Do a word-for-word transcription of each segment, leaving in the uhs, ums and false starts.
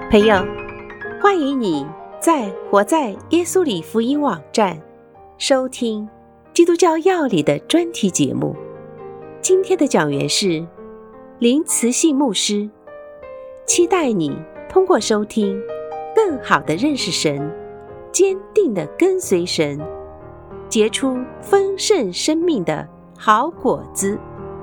朋友，欢迎你在活在耶稣里福音网站收听基督教要理的专题节目。今天的讲员是林慈信牧师，期待你通过收听更好地认识神，坚定地跟随神，结出丰盛生命的好果子。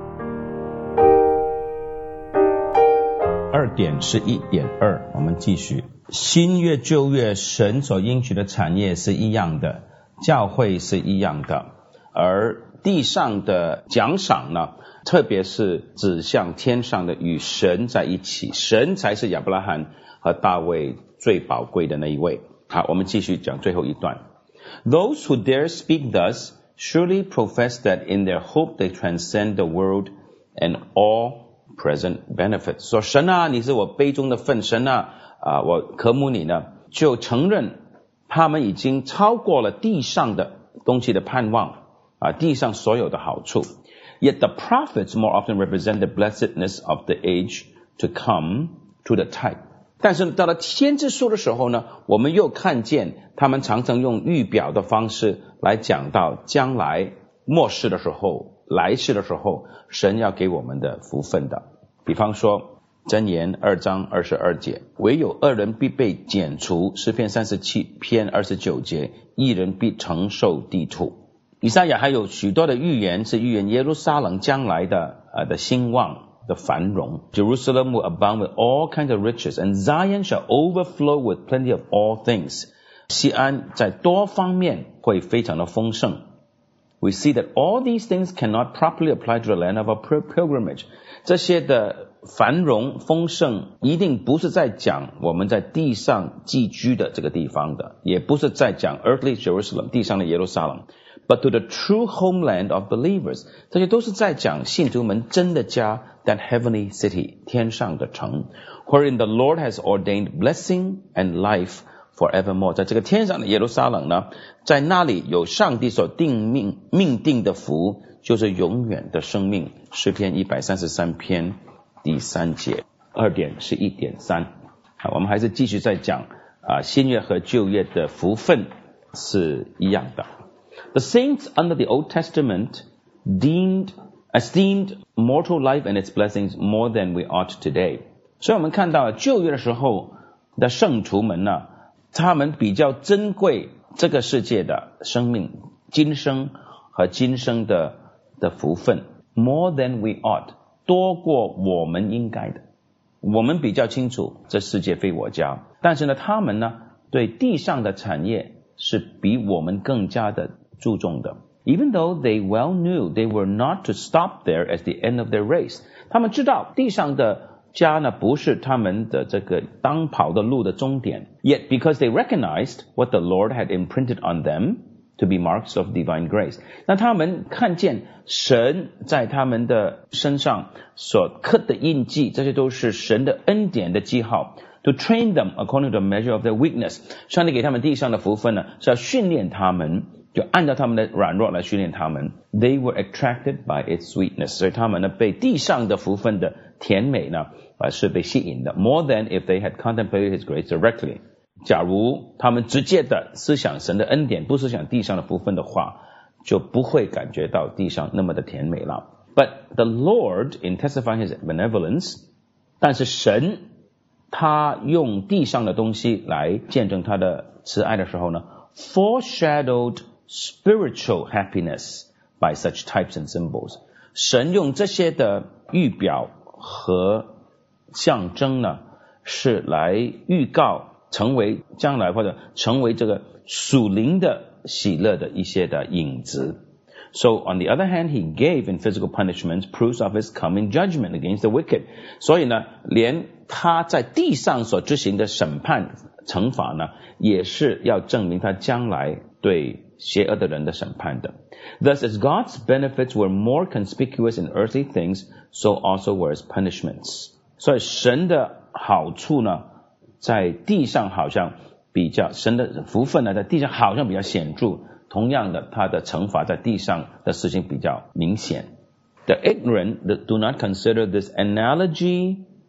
二点是一点二，我们继续。新约旧约神所应许的产业是一样的，教会是一样的，而地上的奖赏呢，特别是指向天上的与神在一起，神才是亚伯拉罕和大卫最宝贵的那一位。好，我们继续讲最后一段。Those who dare speak thus surely profess that in their hope they transcend the world and all present benefits。 说神啊，你是我杯中的份，神啊，啊我渴慕你呢，就承认他们已经超过了地上的东西的盼望，啊地上所有的好处。Yet the prophets more often represent the blessedness of the age to come to the type。 但是到了先知书的时候呢，我们又看见他们常常用预表的方式来讲到将来末世的时候，来世的时候神要给我们的福分的。比方说箴言二章二十二节，唯有恶人必被剪除，诗篇三十七篇二十九节，义人必承受地土。以赛亚还有许多的预言是预言耶路撒冷将来的呃的兴旺的繁荣。 Jerusalem will abound with all kinds of riches, and Zion shall overflow with plenty of all things。 西安在多方面会非常的丰盛。We see that all these things cannot properly apply to the land of our pilgrimage。 这些的繁荣丰盛一定不是在讲我们在地上寄居的这个地方的，也不是在讲 earthly Jerusalem 地上的耶路撒冷， but to the true homeland of believers。 这些都是在讲信徒们真的家， that heavenly city 天上的城， wherein the Lord has ordained blessing and life forevermore。 在这个天上的耶路撒冷呢，在那里有上帝所定命命定的福，就是永远的生命。诗篇一百三十三篇第三节。二点是一点三。好，我们还是继续在讲啊，新约和旧约的福分是一样的。The saints under the Old Testament deemed esteemed mortal life and its blessings more than we ought today。 所以我们看到旧约的时候的圣徒们呢，他们比较珍贵这个世界的生命，今生和今生的的福分， more than we ought， 多过我们应该的。我们比较清楚这世界非我家，但是呢，他们呢对地上的产业是比我们更加的注重的。 Even though they well knew they were not to stop there as the end of their race， 他们知道地上的家呢不是他们的这个当跑的路的终点。 Yet because they recognized what the Lord had imprinted on them to be marks of divine grace， 那他们看见神在他们的身上所刻的印记，这些都是神的恩典的记号。 To train them according to the measure of their weakness， 上帝给他们地上的福分呢，是要训练他们，就按照他们的软弱来训练他们。 They were attracted by its sweetness， 所以他们呢被地上的福分的甜美呢呃是被吸引的。 More than if they had contemplated his grace directly， 假如他们直接的思想神的恩典，不思想地上的福分的话，就不会感觉到地上那么的甜美了。 But the Lord in testifying his benevolence， 但是神他用地上的东西来见证他的慈爱的时候呢， foreshadowed spiritual happiness by such types and symbols。 神用这些的预表和象征呢，是来预告成为将来或者成为这个属灵的喜乐的一些的影子。 So on the other hand, he gave in physical punishments proofs of his coming judgment against the wicked。 所以呢，连他在地上所执行的审判惩罚呢，也是要证明他将来对邪恶的人的审判的。 Thus as God's benefits were more conspicuous in earthly things, so also were his punishments。 所以神的好处呢，在地上好像比较，神的福分呢在地上好像比较显著，同样的他的惩罚在地上的事情比较明显。The ignorant do not consider this analogy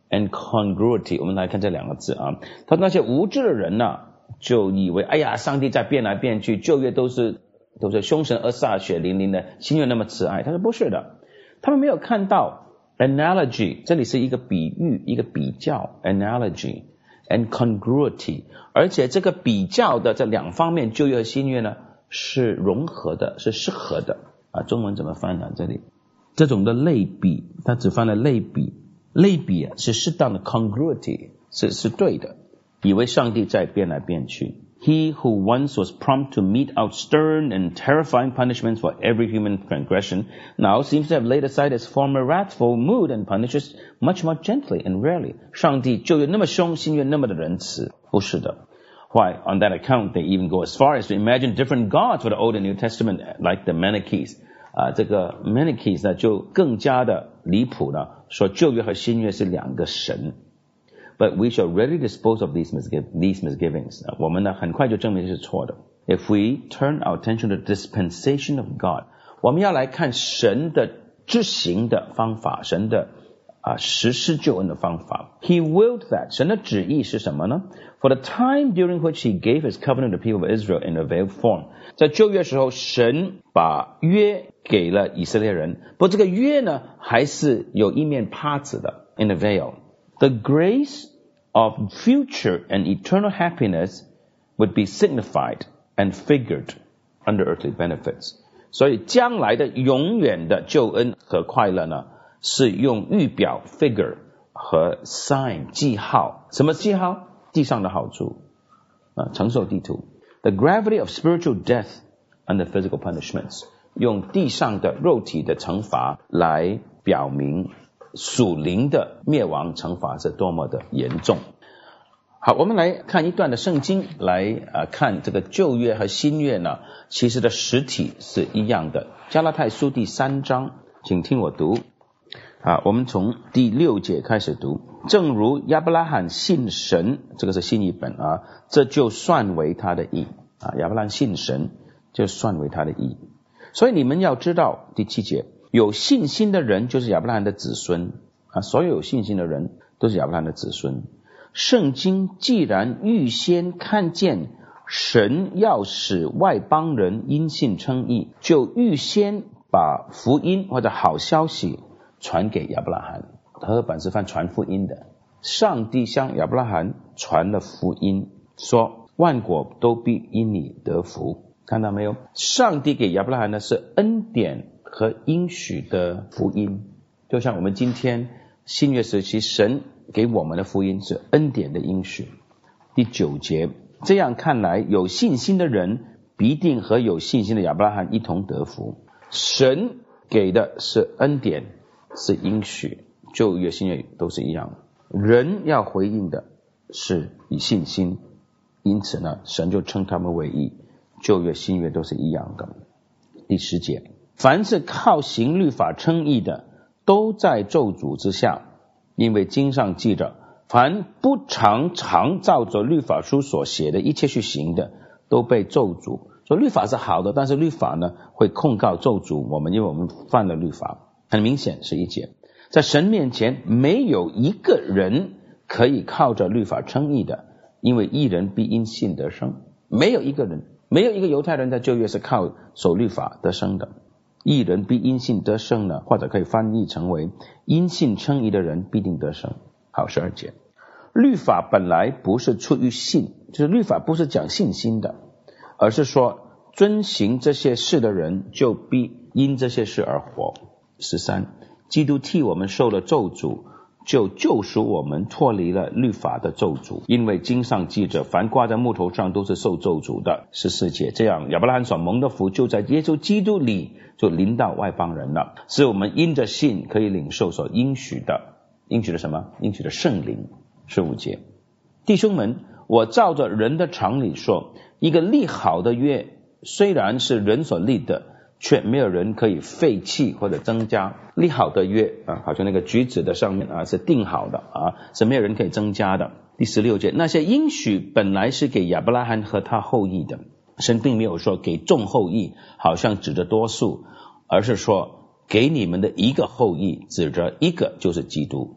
and congruity， 我们来看这两个字啊。他说那些无知的人呢、啊，就以为哎呀，上帝在变来变去，旧约都是都是凶神恶煞、血淋淋的，新约那么慈爱。他说不是的，他们没有看到 analogy， 这里是一个比喻，一个比较 analogy and congruity， 而且这个比较的这两方面，旧约和新约呢是融合的，是适合的啊。中文怎么翻呢？这里这种的类比，它只翻了类比，类比啊是适当的 congruity， 是是对的。以为上帝在变来变去。He who once was prompt to mete out stern and terrifying punishments for every human transgression now seems to have laid aside his former wrathful mood and punishes much more gently and rarely. 上帝旧约那么凶，新约那么的仁慈，不是的。Why, on that account, they even go as far as to imagine different gods for the Old and New Testament, like the Manichees. 啊，这个 Manichees 呢就更加的离谱了，说旧约和新约是两个神。But we shall readily dispose of these, misgiv these misgivings. 我们呢很快就证明是错的。If we turn our attention to the dispensation of God, 我们要来看神的执行的方法，神的啊实施救恩的方法。He willed that. 神的旨意是什么呢？ For the time during which he gave his covenant to the people of Israel in a veiled form. 在旧约时候，神把约给了以色列人，不过这个约呢还是有一面帕子的 in a veil。The grace of future and eternal happiness would be signified and figured under earthly benefits. 所以将来的永远的救恩和快乐呢，是用预表 figure 和 sign 记号。什么记号？地上的好处啊，承受地图。The gravity of spiritual death under physical punishments. 用地上的肉体的惩罚来表明属灵的灭亡惩罚是多么的严重。好，我们来看一段的圣经来呃看这个旧约和新约呢，其实的实体是一样的。加拉太书第三章，请听我读。啊，我们从第六节开始读。正如亚伯拉罕信神，这个是新译本啊，这就算为他的义啊。亚伯拉罕信神，就算为他的义。所以你们要知道，第七节。有信心的人就是亚伯拉罕的子孙啊，所有有信心的人都是亚伯拉罕的子孙。圣经既然预先看见神要使外邦人因信称义，就预先把福音或者好消息传给亚伯拉罕。和合本是翻传福音的，上帝向亚伯拉罕传了福音，说万国都必因你得福。看到没有？上帝给亚伯拉罕的是恩典和应许的福音，就像我们今天新约时期神给我们的福音是恩典的应许。第九节，这样看来有信心的人必定和有信心的亚伯拉罕一同得福。神给的是恩典，是应许，旧约新约都是一样。人要回应的是以信心，因此呢神就称他们为义，旧约新约都是一样的。第十节，凡是靠行律法称义的，都在咒诅之下，因为经上记着，凡不常常照着律法书所写的一切去行的，都被咒诅。所以律法是好的，但是律法呢会控告咒诅我们，因为我们犯了律法。很明显是一节，在神面前没有一个人可以靠着律法称义的，因为义人必因信得生。没有一个人，没有一个犹太人在旧约是靠守律法得生的。义人必因信得生呢，或者可以翻译成为因信称义的人必定得生。好，十二节，律法本来不是出于信，就是律法不是讲信心的，而是说遵行这些事的人就必因这些事而活。十三，基督替我们受了咒诅，就救赎我们脱离了律法的咒诅，因为经上记着，凡挂在木头上都是受咒诅的。十四节，这样亚伯拉罕所蒙的福就在耶稣基督里就临到外邦人了，使我们因着信可以领受所应许的，应许的什么？应许的圣灵。十五节，弟兄们，我照着人的常理说，一个立好的约虽然是人所立的，却没有人可以废弃或者增加。立好的约啊，好像那个橘子的上面啊是定好的啊，是没有人可以增加的。第十六节，那些应许本来是给亚伯拉罕和他后裔的，神并没有说给众后裔，好像指着多数，而是说给你们的一个后裔，指着一个就是基督。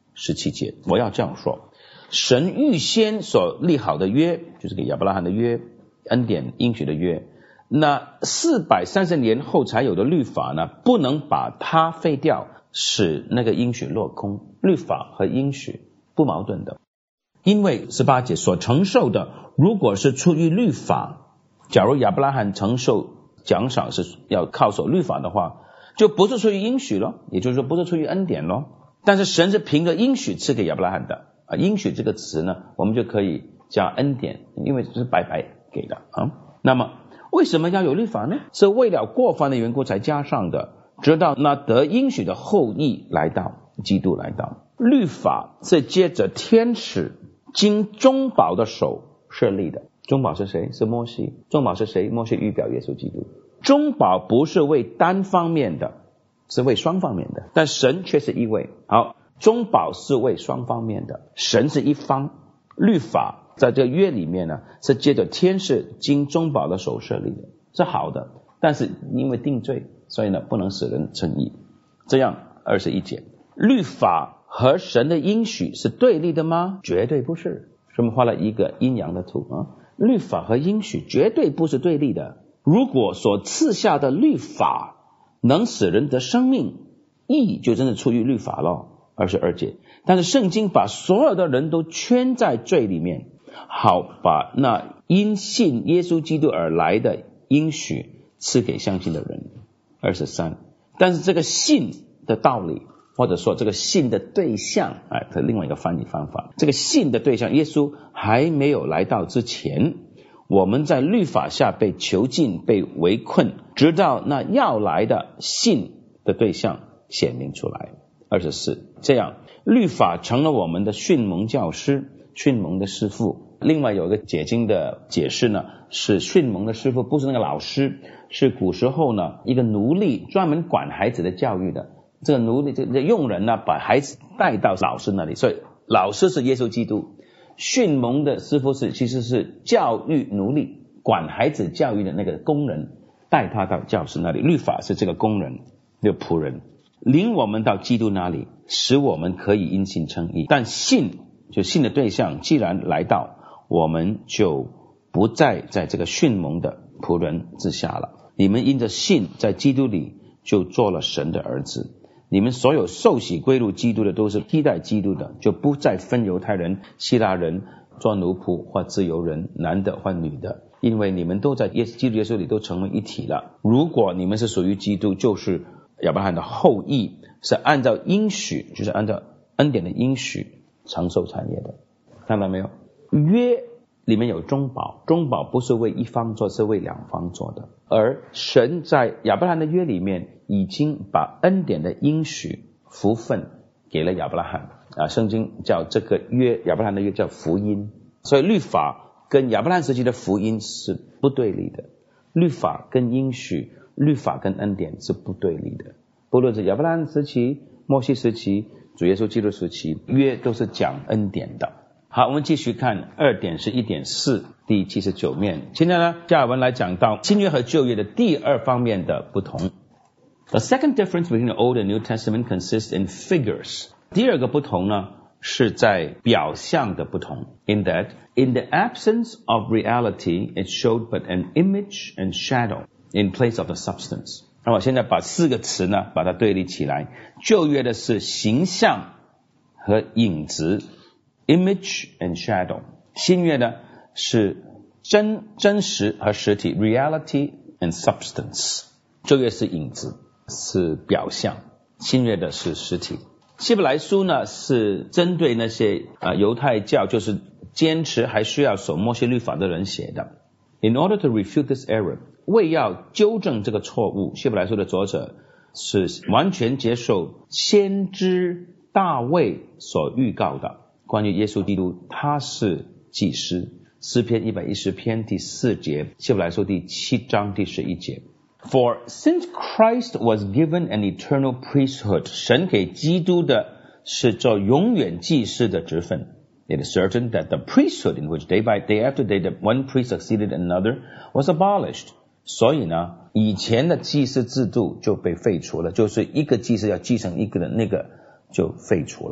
十七节，我要这样说，神预先所立好的约，就是给亚伯拉罕的约，恩典应许的约，那四百三十年后才有的律法呢，不能把它废掉，使那个应许落空。律法和应许不矛盾的，因为十八节所承受的，如果是出于律法，假如亚伯拉罕承受奖赏是要靠守律法的话，就不是出于应许咯，也就是说不是出于恩典咯。但是神是凭着应许赐给亚伯拉罕的啊，应许这个词呢，我们就可以加恩典，因为是白白给的啊。那么为什么要有律法呢？是为了过犯的缘故才加上的，直到那得应许的后裔来到，基督来到。律法是接着天使经中保的手设立的。中保是谁？是摩西。中保是谁？摩西预表耶稣基督。中保不是为单方面的，是为双方面的，但神却是一位。好，中保是为双方面的，神是一方。律法在这个约里面呢，是接着天使经中保的手设立的，是好的，但是因为定罪，所以呢不能使人称义。这样二十一节，律法和神的应许是对立的吗？绝对不是。我们画了一个阴阳的图啊，律法和应许绝对不是对立的。如果所赐下的律法能使人得生命，义就真的出于律法了。二十二节，但是圣经把所有的人都圈在罪里面，好把那因信耶稣基督而来的应许赐给相信的人。二十三，但是这个信的道理，或者说这个信的对象，哎，这另外一个翻译方法，这个信的对象耶稣还没有来到之前，我们在律法下被囚禁，被围困，直到那要来的信的对象显明出来。二十四，这样律法成了我们的训蒙教师，训蒙的师傅。另外有一个解经的解释呢，是训蒙的师傅不是那个老师，是古时候呢一个奴隶专门管孩子的教育的，这个奴隶这个佣人呢把孩子带到老师那里，所以老师是耶稣基督，训蒙的师傅是其实是教育奴隶，管孩子教育的那个工人，带他到教室那里。律法是这个工人，这个仆人，领我们到基督那里，使我们可以因信称义。但信就信的对象既然来到，我们就不再在这个训蒙的仆人之下了。你们因着信在基督里就做了神的儿子，你们所有受洗归入基督的都是替代基督的，就不再分犹太人、希腊人，做奴仆或自由人，男的或女的，因为你们都在耶基督耶稣里都成为一体了。如果你们是属于基督，就是亚伯拉罕的后裔，是按照应许，就是按照恩典的应许承受产业的。看到没有？约里面有中保，中保不是为一方做，是为两方做的。而神在亚伯拉罕的约里面已经把恩典的应许福分给了亚伯拉罕啊，圣经叫这个约，亚伯拉罕的约叫福音。所以律法跟亚伯拉罕时期的福音是不对立的，律法跟应许，律法跟恩典是不对立的。不论是亚伯拉罕时期、摩西时期、主耶稣基督时期，约都是讲恩典的。好，我们继续看二点是一点四第七十九面。现在呢，加尔文来讲到新约和旧约的第二方面的不同。The second difference between the Old and New Testament consists in figures. 第二个不同呢，是在表象的不同。In that, in the absence of reality, it showed but an image and shadow in place of the substance. 那我现在把四个词呢，把它对立起来。旧约的是形象和影子 ，image and shadow。新约呢是真真实和实体 ，reality and substance。旧约是影子，是表象；新约的是实体。希伯来书呢是针对那些啊、呃、犹太教就是坚持还需要守摩西律法的人写的。In order to refute this error， 为要纠正这个错误，希伯来书的作者是完全接受先知大卫所预告的关于耶稣基督，他是祭司。诗篇一百一十篇第四节，希伯来书第七章第十一节。For since Christ was given an eternal priesthood， 神给基督的是做永远祭司的职分。It is certain that the priesthood in which day by day after day the one priest succeeded another was abolished。所以呢，以前的祭司制度就被废除了，就是一个祭司要继承一个的那个就废除了。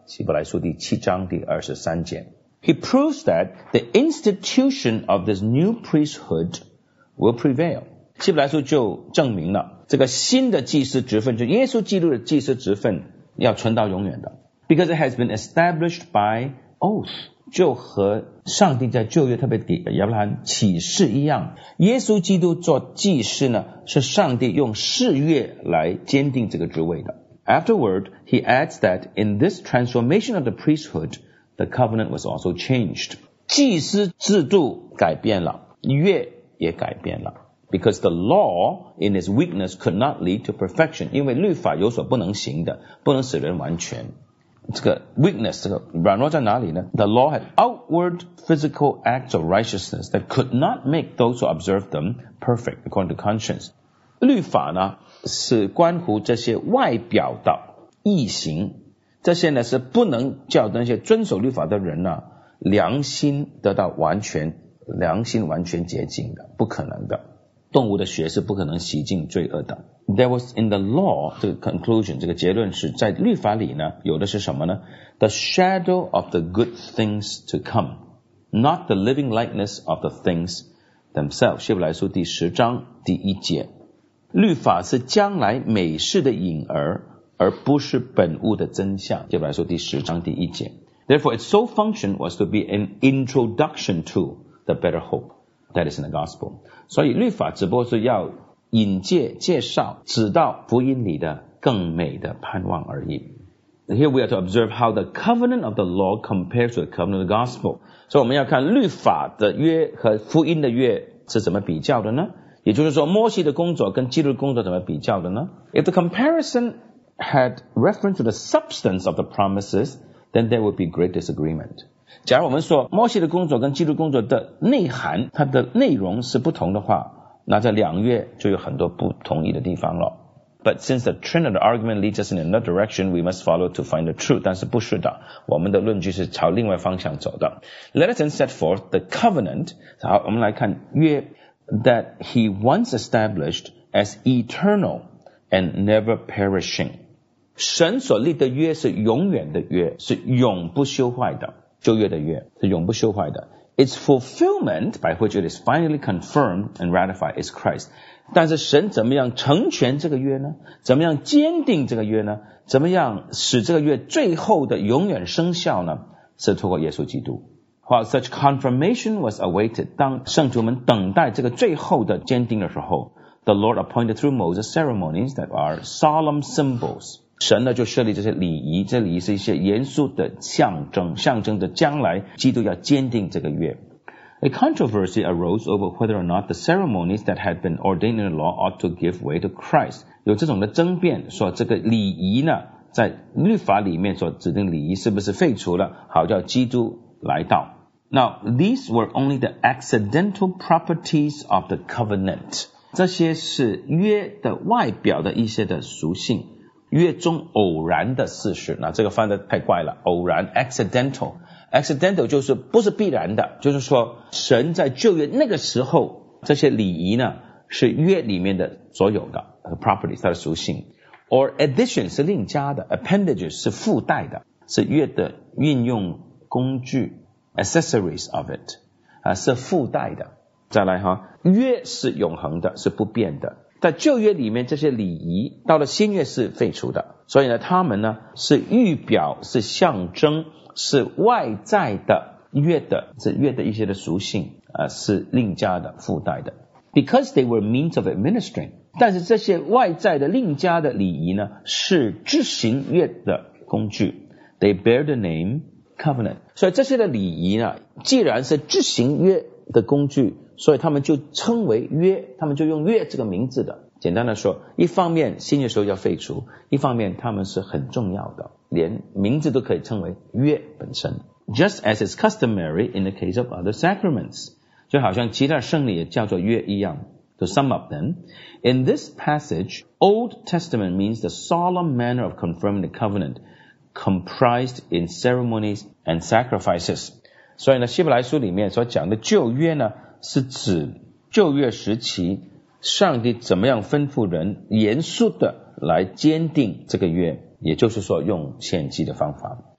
希伯来书第七章第二十三节。He proves that the institution of this new priesthood will prevail. 希伯来书就证明了这个新的祭司职分，就耶稣基督的祭司职分要存到永远的。Because it has been established by oath. 就和上帝在旧约特别给亚伯拉罕启示一样，耶稣基督做祭司呢，是上帝用誓约来坚定这个职位的。Afterward, he adds that in this transformation of the priesthood, the covenant was also changed. 祭司制度改变了，约也改变了。Because the law in its weakness could not lead to perfection. 因为律法有所不能行的，不能使人完全。这个 weakness 这个软弱在哪里呢？ The law had outward physical acts of righteousness that could not make those who observed them perfect according to conscience. 律法呢是关乎这些外表的义行，这些呢是不能叫那些遵守律法的人呢良心得到完全良心完全洁净的，不可能的。动物的血是不可能洗净罪恶的。There was in the law, 这个 conclusion 这个结论是在律法里呢有的是什么呢？ The shadow of the good things to come, not the living likeness of the things themselves. 希伯来书第十章第一节，律法是将来美事的影儿，而不是本物的真相。希伯来书第十章第一节。Therefore, its sole function was to be an introduction to the better hope that is in the gospel. 所以律法只不过是要引介介绍指到福音里的更美的盼望而已。Here we are to observe how the covenant of the law compares to the covenant of the gospel. 所以我们要看律法的约和福音的约是怎么比较的呢？也就是说摩西的工作跟基督的工作怎么比较的呢？ If the comparison had reference to the substance of the promises, then there would be great disagreement. 假如我们说摩西的工作跟基督工作的内涵它的内容是不同的话，那这两约就有很多不同意的地方了。But since the trend of the argument leads us in another direction, we must follow to find the truth. 但是不是的，我们的论据是朝另外方向走的。Let us then set forth the covenant. 好，我们来看约 that he once established as eternal and never perishing. 神所立的约是永远的约，是永不修坏的。旧约的约是永不修坏的。Its fulfillment by which it is finally confirmed and ratified is Christ. 但是神怎么样成全这个约呢？怎么样坚定这个约呢？怎么样使这个约最后的永远生效呢？是透过耶稣基督。While such confirmation was awaited, 当圣徒们等待这个最后的坚定的时候， the Lord appointed through Moses ceremonies that are solemn symbols. 神呢就设立这些礼仪，这礼仪是一些严肃的象征，象征着将来基督要坚定这个约。A controversy arose over whether or not the ceremonies that had been ordained in the law ought to give way to Christ. 有这种的争辩，说这个礼仪呢，在律法里面所指定礼仪是不是废除了，好叫基督来到。Now, these were only the accidental properties of the covenant. 这些是约的外表的一些的属性。约中偶然的事实，那这个翻得太怪了，偶然 accidental accidental 就是不是必然的，就是说神在旧约那个时候这些礼仪呢是约里面的所有的 properties 它的属性， or addition 是另加的， appendages 是附带的，是约的运用工具 accessories of it 啊是附带的。再来哈，约是永恒的，是不变的。在旧约里面这些礼仪到了新约是废除的，所以呢他们呢是预表，是象征，是外在的约的，是约的一些的属性啊、呃、是另加的附带的。 Because they were means of administering， 但是这些外在的另加的礼仪呢是执行约的工具， They bear the name covenant。 所以这些的礼仪呢既然是执行约的工具，所以他们就称为约，他们就用约这个名字的。简单的说，一方面新约时候要废除，一方面他们是很重要的，连名字都可以称为约本身。 Just as is customary in the case of other sacraments， 就好像其他圣礼也叫做约一样。To sum up then, in this passage, Old Testament means the solemn manner of confirming the covenant comprised in ceremonies and sacrifices。 所以呢希伯来书里面所讲的旧约呢是指旧约时期上帝怎么样吩咐人严肃的来坚定这个约，也就是说用献祭的方法。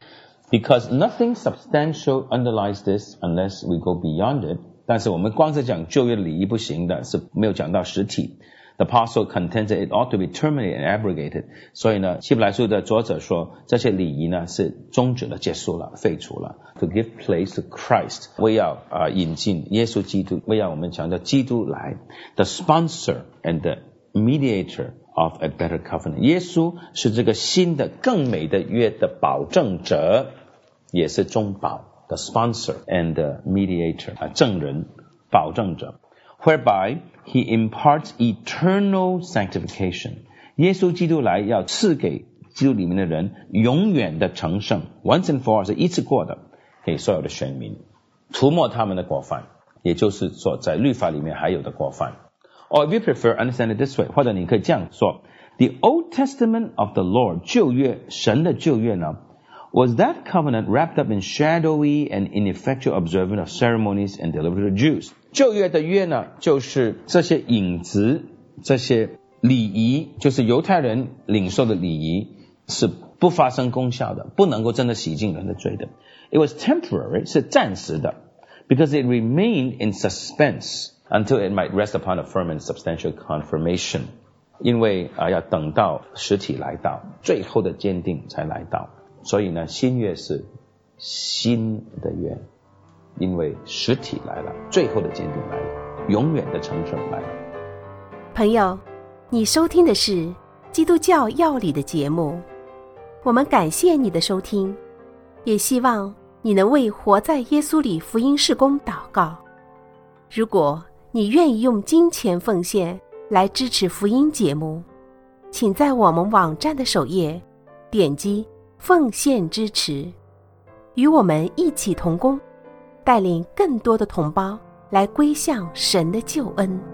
Because nothing substantial underlies this unless we go beyond it. 但是我们光是讲旧约的礼仪不行的，是没有讲到实体。The apostle contends that it ought to be terminated and abrogated. 所以呢，希伯来书的作者说，这些礼仪呢是终止了、结束了、废除了。To give place to Christ， 为要啊、呃、引进耶稣基督，为要我们强调基督来。The sponsor and the mediator of a better covenant. 耶稣是这个新的、更美的约的保证者，也是中保。The sponsor and the mediator， 啊，证人、保证者。Whereby he imparts eternal sanctification. 耶稣基督来要赐给基督里面的人永远的成圣 ，once and for all 是一次过的，给所有的选民，涂抹他们的过犯，也就是说在律法里面还有的过犯。Or if you prefer, understand it this way， 或者你可以这样说 ：The Old Testament of the Lord， 旧约，神的旧约呢 ，was that covenant wrapped up in shadowy and ineffectual observance of ceremonies and delivered to the Jews。旧约的约呢，就是这些影子、这些礼仪，就是犹太人领受的礼仪，是不发生功效的，不能够真的洗净人的罪的。It was temporary， 是暂时的 ，because it remained in suspense until it might rest upon a firm and substantial confirmation。因为啊，要等到实体来到，最后的坚定才来到。所以呢，新约是新的约。因为实体来了，最后的坚定来了，永远的成圣来了。 朋友，你收听的是基督教要理的节目，我们感谢你的收听，也希望你能为活在耶稣里福音事工祷告。如果你愿意用金钱奉献来支持福音节目，请在我们网站的首页点击奉献支持，与我们一起同工，带领更多的同胞来归向神的救恩。